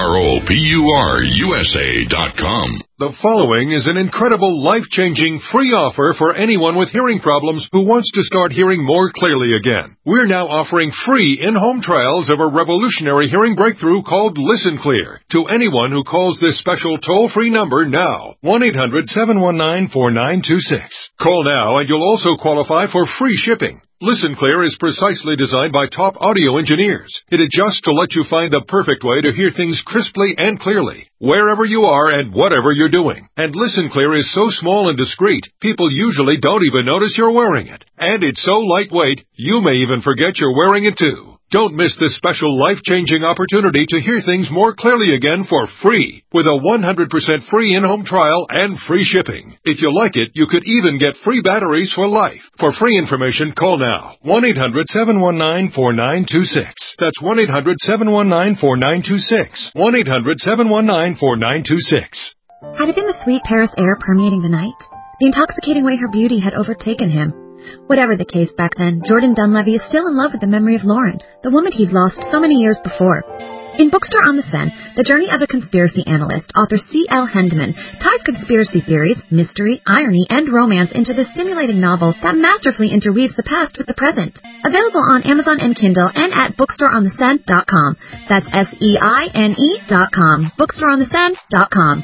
ProPureUSA.com. The following is an incredible, life-changing, free offer for anyone with hearing problems who wants to start hearing more clearly again. We're now offering free in-home trials of a revolutionary hearing breakthrough called Listen Clear to anyone who calls this special toll-free number now, 1-800-719-4926. Call now and you'll also qualify for free shipping. Listen Clear is precisely designed by top audio engineers. It adjusts to let you find the perfect way to hear things crisply and clearly, wherever you are and whatever you're doing. And Listen Clear is so small and discreet, people usually don't even notice you're wearing it. And it's so lightweight, you may even forget you're wearing it too. Don't miss this special life-changing opportunity to hear things more clearly again for free, with a 100% free in-home trial and free shipping. If you like it, you could even get free batteries for life. For free information, call now. 1-800-719-4926. That's 1-800-719-4926. 1-800-719-4926. Had it been the sweet Paris air permeating the night? The intoxicating way her beauty had overtaken him? Whatever the case back then, Jordan Dunleavy is still in love with the memory of Lauren, the woman he'd lost so many years before. In Bookstore on the Seine, the journey of a conspiracy analyst, author C.L. Hendeman ties conspiracy theories, mystery, irony, and romance into this stimulating novel that masterfully interweaves the past with the present. Available on Amazon and Kindle and at bookstoreontheseine.com. That's SEINE.com. bookstoreontheseine.com.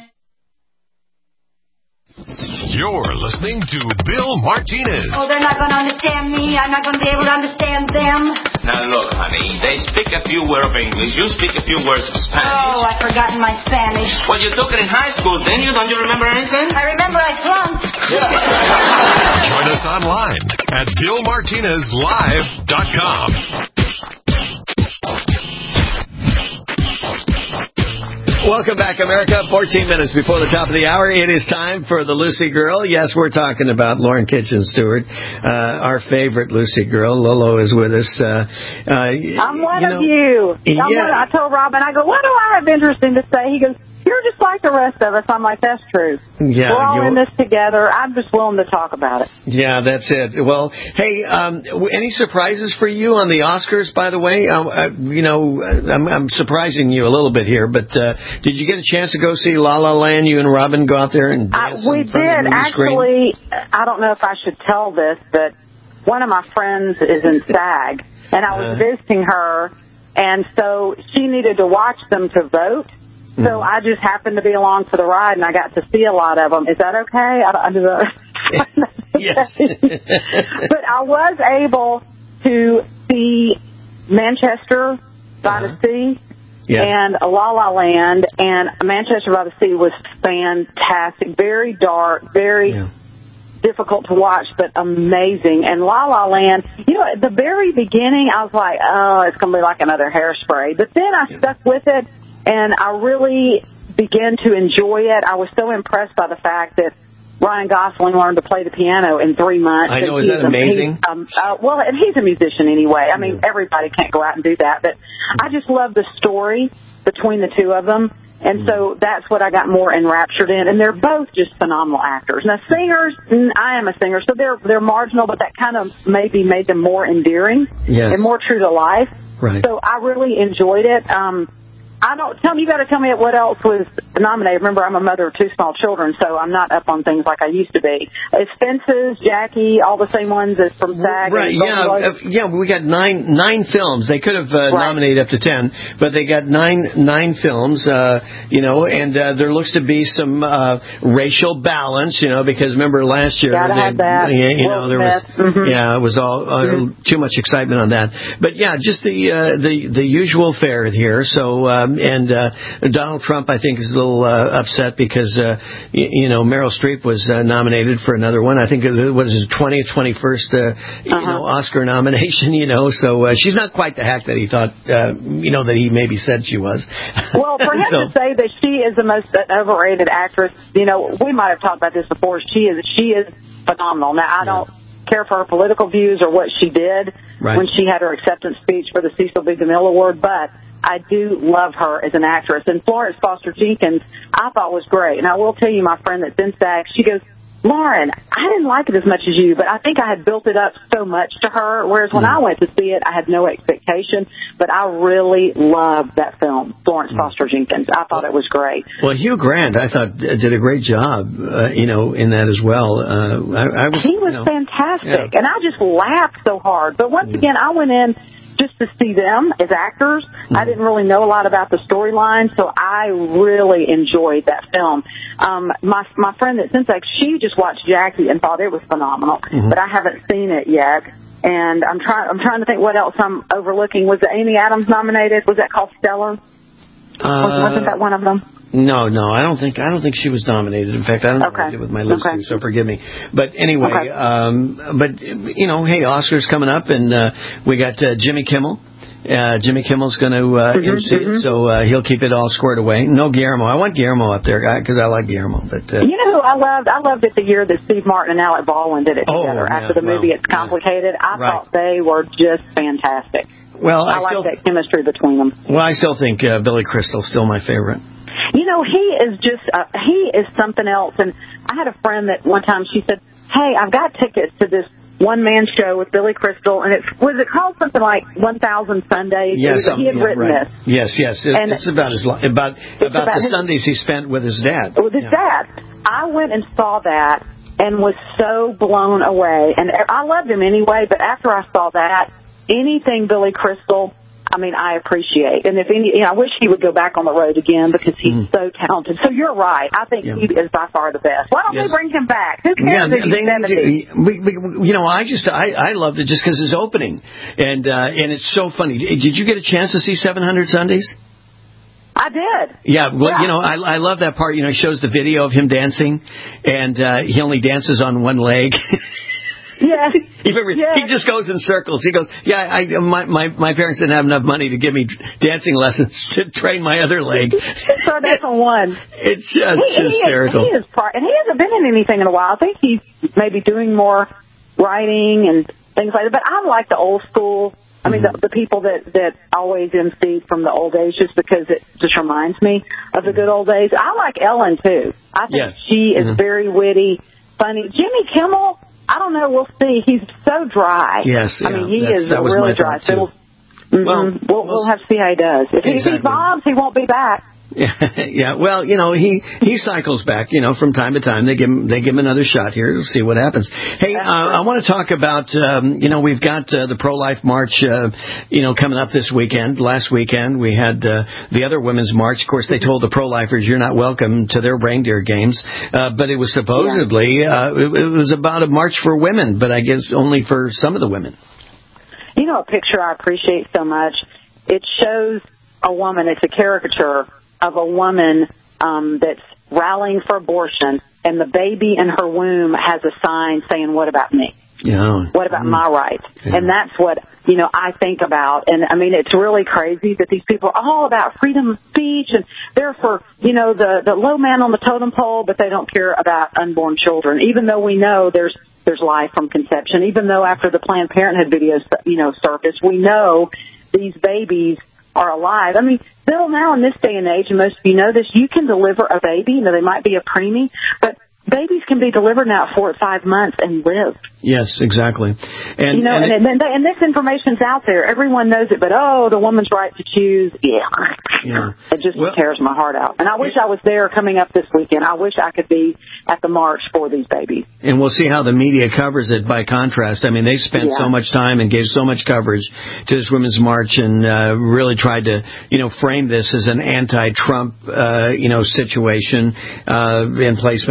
You're listening to Bill Martinez. Oh, they're not going to understand me. I'm not going to be able to understand them. Now, look, honey, they speak a few words of English. You speak a few words of Spanish. Oh, I've forgotten my Spanish. Well, you took it in high school, didn't you? Don't you remember anything? I remember I flunked. Join us online at BillMartinezLive.com. Welcome back, America. 14 minutes before the top of the hour. It is time for the Lucy Girl. Yes, we're talking about Lauren Kitchen Stewart, our favorite Lucy Girl. Lolo is with us. I'm one of you. I told Robin, I go, what do I have interesting to say? He goes, you're just like the rest of us. I'm like, that's true. Yeah, we're all in this together. I'm just willing to talk about it. Yeah, that's it. Well, hey, any surprises for you on the Oscars, by the way? I'm surprising you a little bit here, but did you get a chance to go see La La Land? You and Robin go out there and dance we in front did. of the movie Actually, screen? I don't know if I should tell this, but one of my friends is in SAG, and I was visiting her, and so she needed to watch them to vote. So I just happened to be along for the ride, and I got to see a lot of them. Is that okay? Yes. But I was able to see Manchester by the Sea and La La Land, and Manchester by the Sea was fantastic. Very dark, very difficult to watch, but amazing. And La La Land, at the very beginning, I was like, oh, it's going to be like another Hairspray. But then I stuck with it. And I really began to enjoy it. I was so impressed by the fact that Ryan Gosling learned to play the piano in 3 months. I know, is that amazing? And he's a musician anyway. I mean, everybody can't go out and do that. But I just love the story between the two of them. And so that's what I got more enraptured in. And they're both just phenomenal actors. Now, singers, I am a singer, so they're marginal, but that kind of maybe made them more endearing and more true to life. Right. So I really enjoyed it. You got to tell me what else was nominated. Remember, I'm a mother of 2 small children, so I'm not up on things like I used to be. It's Fences, Jackie, all the same ones as from SAG. Right, we got nine films. They could have nominated up to 10, but they got nine films, and there looks to be some racial balance, because remember last year, there was, it was all too much excitement on that. But just the usual fare here. So, and Donald Trump, I think, is a little upset because, Meryl Streep was nominated for another one. I think it was his 21st, Oscar nomination, so she's not quite the hack that he thought, that he maybe said she was. Well, for him to say that she is the most overrated actress, we might have talked about this before. She is phenomenal. Now, I don't care for her political views or what she did when she had her acceptance speech for the Cecil B. DeMille Award, but I do love her as an actress. And Florence Foster Jenkins, I thought was great. And I will tell you, my friend that's in SAG, she goes, Lauren, I didn't like it as much as you, but I think I had built it up so much to her, whereas when I went to see it, I had no expectation. But I really loved that film, Florence Foster Jenkins. I thought it was great. Well, Hugh Grant, I thought, did a great job, in that as well. He was fantastic, and I just laughed so hard. But once again, I went in just to see them as actors. I didn't really know a lot about the storyline, so I really enjoyed that film. My friend that's in sex, she just watched Jackie and thought it was phenomenal, but I haven't seen it yet. And I'm trying to think what else I'm overlooking. Was Amy Adams nominated? Was that called Stellar? Wasn't that one of them? No, I don't think she was nominated. In fact, I don't know what I did with my list too, so forgive me. But anyway, hey, Oscar's coming up, and we got Jimmy Kimmel. Jimmy Kimmel's going to MC it, so he'll keep it all squared away. No Guillermo. I want Guillermo up there because I like Guillermo. But you know who I loved? I loved it the year that Steve Martin and Alec Baldwin did it together after the movie It's Complicated. I thought they were just fantastic. Well, I like that chemistry between them. Well, I still think Billy Crystal's still my favorite. He is something else. And I had a friend that one time she said, hey, I've got tickets to this one-man show with Billy Crystal, and was it called something like 1,000 Sundays? Yes, he had written this. Yes. It's about the Sundays he spent with his dad. With his dad. I went and saw that and was so blown away. And I loved him anyway, but after I saw that, anything Billy Crystal, I appreciate. And I wish he would go back on the road again because he's so talented. So you're right. I think he is by far the best. Why don't they bring him back? Who cares if he's 70? I loved it just because his opening. And it's so funny. Did you get a chance to see 700 Sundays? I did. Yeah, I love that part. He shows the video of him dancing, and he only dances on one leg. Yeah. He just goes in circles. He goes, my parents didn't have enough money to give me dancing lessons to train my other leg. So that's on one. It's just hysterical. He and he hasn't been in anything in a while. I think he's maybe doing more writing and things like that. But I like the old school. The people that always emceed from the old days, just because it just reminds me of the good old days. I like Ellen, too. I think she is very witty, funny. Jimmy Kimmel, I don't know. We'll see. He's so dry. Yes. He is really dry. So we'll have to see how he does. If he bombs, he won't be back. Yeah. Well, he cycles back. From time to time, they give him another shot here. We'll see what happens. Hey, I want to talk about. We've got the pro-life march. Coming up this weekend. Last weekend we had the other women's march. Of course, they told the pro-lifers you're not welcome to their reindeer games. But it was supposedly it was about a march for women, but I guess only for some of the women. A picture I appreciate so much. It shows a woman. It's a caricature of a woman that's rallying for abortion, and the baby in her womb has a sign saying, what about me? Yeah. What about my rights? Yeah. And that's what, I think about. And, it's really crazy that these people are all about freedom of speech, and they're for, the low man on the totem pole, but they don't care about unborn children, even though we know there's life from conception, even though after the Planned Parenthood videos, surfaced, we know these babies are alive. Still now in this day and age, and most of you know this, you can deliver a baby. They might be a preemie, but babies can be delivered now at 4 or 5 months and live. Yes, exactly. And this information's out there. Everyone knows it, but the woman's right to choose. Yeah. It just tears my heart out. And I wish I was there coming up this weekend. I wish I could be at the march for these babies. And we'll see how the media covers it by contrast. They spent so much time and gave so much coverage to this women's march and really tried to, frame this as an anti-Trump, situation and placement. But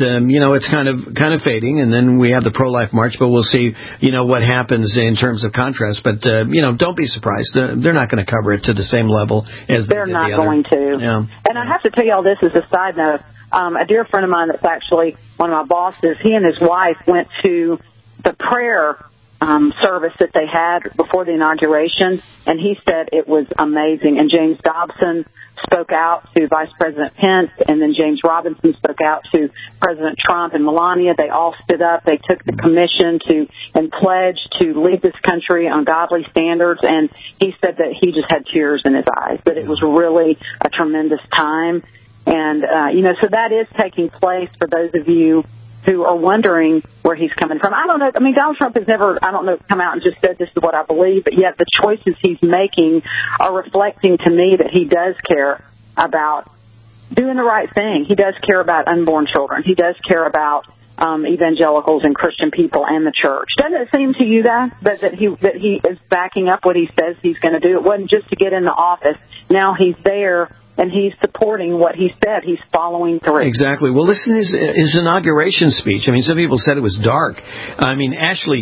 it's kind of fading, and then we have the pro-life march, but we'll see, what happens in terms of contrast. But, don't be surprised. They're not going to cover it to the same level as they're not going to. Yeah. And I have to tell you all this as a side note. A dear friend of mine that's actually one of my bosses, he and his wife went to the prayer service that they had before the inauguration, and he said it was amazing. And James Dobson spoke out to Vice President Pence, and then James Robinson spoke out to President Trump and Melania. They all stood up. They took the commission and pledged to lead this country on godly standards, and he said that he just had tears in his eyes, that it was really a tremendous time. And, so that is taking place for those of you who are wondering where he's coming from. I don't know. I mean, Donald Trump has never, come out and just said this is what I believe, but yet the choices he's making are reflecting to me that he does care about doing the right thing. He does care about unborn children. He does care about evangelicals and Christian people and the church. Doesn't it seem to you that he is backing up what he says he's going to do? It wasn't just to get in the office. Now he's there, and he's supporting what he said. He's following through. Exactly. Well, listen to his inauguration speech. I mean, some people said it was dark. I mean, Ashley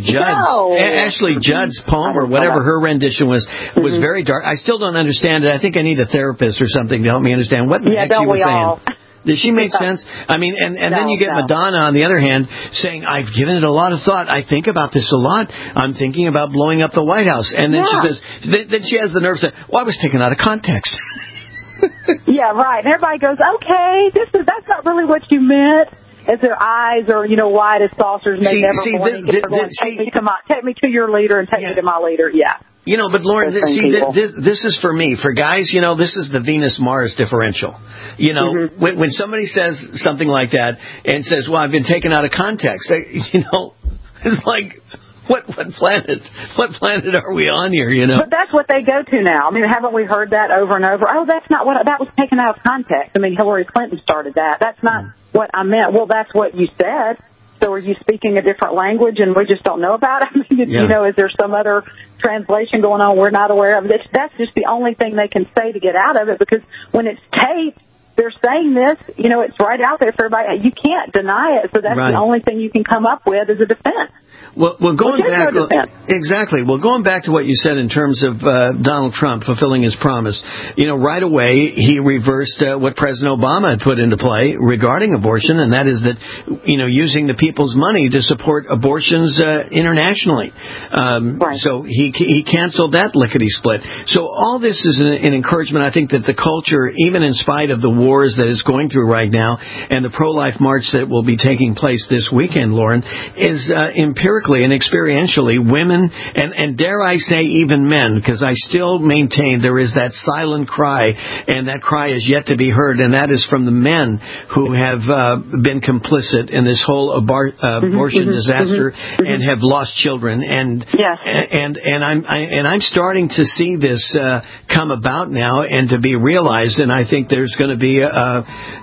Judd's poem or whatever her rendition was very dark. I still don't understand it. I think I need a therapist or something to help me understand what the heck she was saying. Did she make sense? I mean, and then you get Madonna, on the other hand, saying, I've given it a lot of thought. I think about this a lot. I'm thinking about blowing up the White House. And then she says, then she has the nerve to say, well, I was taken out of context. Yeah, right. And everybody goes, okay, that's not really what you meant. As their eyes are, wide as saucers, and they never take me to your leader and take me to my leader. Yeah. But Lauren, this is for me. For guys, this is the Venus-Mars differential. When somebody says something like that and says, well, I've been taken out of context, it's like, what planet are we on here, But that's what they go to now. I mean, haven't we heard that over and over? Oh, that's not that was taken out of context. I mean, Hillary Clinton started that. That's not what I meant. Well, that's what you said. So are you speaking a different language and we just don't know about it? I mean, is there some other translation going on we're not aware of? That's just the only thing they can say to get out of it, because when it's taped, they're saying this, it's right out there for everybody. You can't deny it, so that's the only thing you can come up with as a defense. Well, going back, exactly. Well, going back to what you said in terms of Donald Trump fulfilling his promise, right away he reversed what President Obama had put into play regarding abortion, and that is that, using the people's money to support abortions internationally. So he canceled that lickety-split. So all this is an encouragement. I think that the culture, even in spite of the wars that it's going through right now, and the pro-life march that will be taking place this weekend, Lauren, is empirically and experientially, women, and dare I say even men, because I still maintain there is that silent cry, and that cry is yet to be heard, and that is from the men who have been complicit in this whole abortion disaster and have lost children. And I'm starting to see this come about now and to be realized, and I think there's going to be a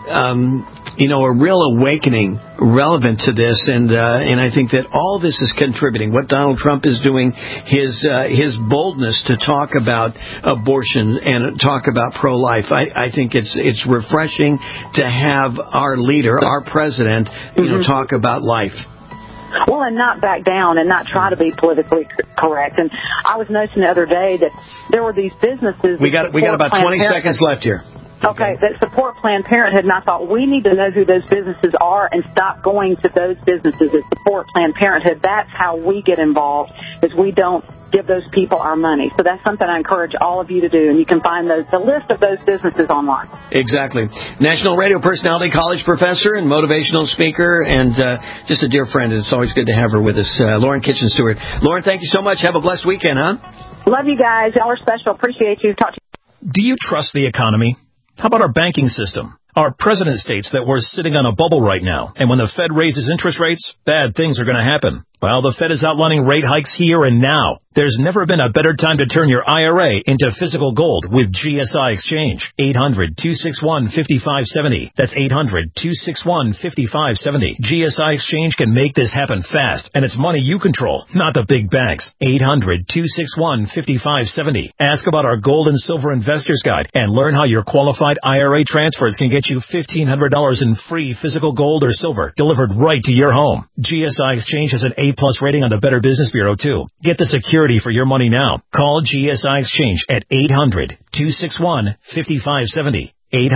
real awakening relevant to this, and I think that all this is contributing. What Donald Trump is doing, his boldness to talk about abortion and talk about pro-life, I think it's refreshing to have our leader, our president, talk about life. Well, and not back down and not try to be politically correct. And I was noticing the other day that there were these businesses. We got about 20 seconds left here. Okay, that support Planned Parenthood, and I thought we need to know who those businesses are and stop going to those businesses that support Planned Parenthood. That's how we get involved, is we don't give those people our money. So that's something I encourage all of you to do, and you can find the list of those businesses online. Exactly. National radio personality, college professor, and motivational speaker, and just a dear friend. It's always good to have her with us, Lauren Kitchen Stewart. Lauren, thank you so much. Have a blessed weekend, huh? Love you guys. Y'all are special. Appreciate you. Talk to you. Do you trust the economy? How about our banking system? Our president states that we're sitting on a bubble right now, and when the Fed raises interest rates, bad things are going to happen. Well, the Fed is outlining rate hikes here and now. There's never been a better time to turn your IRA into physical gold with GSI Exchange. 800-261-5570. That's 800-261-5570. GSI Exchange can make this happen fast, and it's money you control, not the big banks. 800-261-5570. Ask about our Gold and Silver Investors Guide and learn how your qualified IRA transfers can get you $1,500 in free physical gold or silver delivered right to your home. GSI Exchange has an A-plus rating on the Better Business Bureau, too. Get the security for your money now. Call GSI Exchange at 800-261-5570.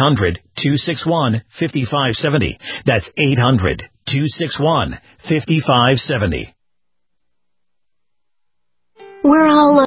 800-261-5570. That's 800-261-5570. We're all